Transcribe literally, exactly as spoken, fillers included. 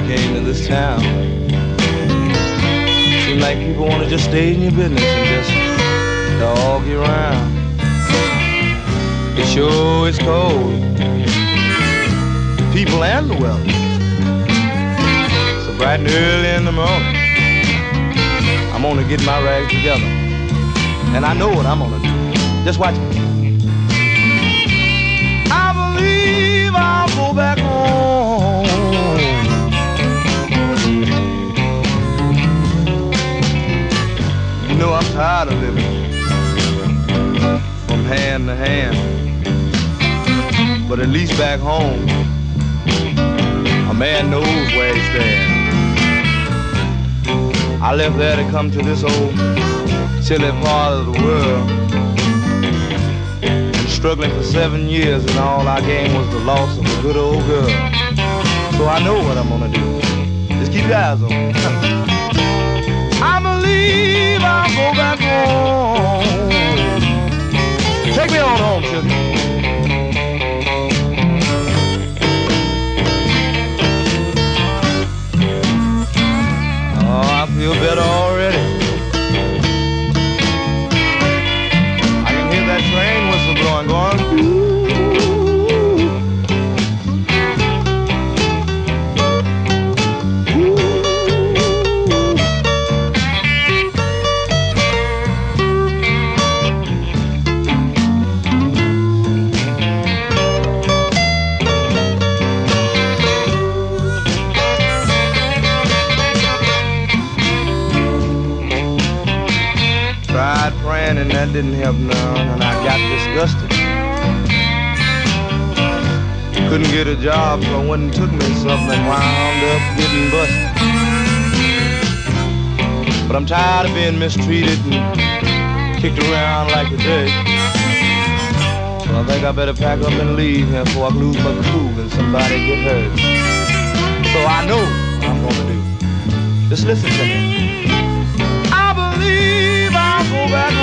came to this town. Seems like people want to just stay in your business and just dog you around. It sure is cold, the people and the weather. So bright and early in the morning, I'm gonna get my rags together, and I know what I'm gonna do. Just watch me. I believe I'll go back home. You know I'm tired of living from hand to hand, but at least back home, a man knows where he stands. I left there to come to this old chilly part of the world. Been struggling for seven years and all I gained was the loss of a good old girl. So I know what I'm gonna do. Just keep your eyes on me. I believe I'll go back home. Take me on home, sugar. I feel better already. I can hear that train whistle blowing, going. And that didn't help none, and I got disgusted. Couldn't get a job, so I went and took me something and wound up getting busted. But I'm tired of being mistreated and kicked around like a dirt. So I think I better pack up and leave here before I lose my cool and somebody get hurt. So I know what I'm gonna do. Just listen to me. I believe I'll go back home.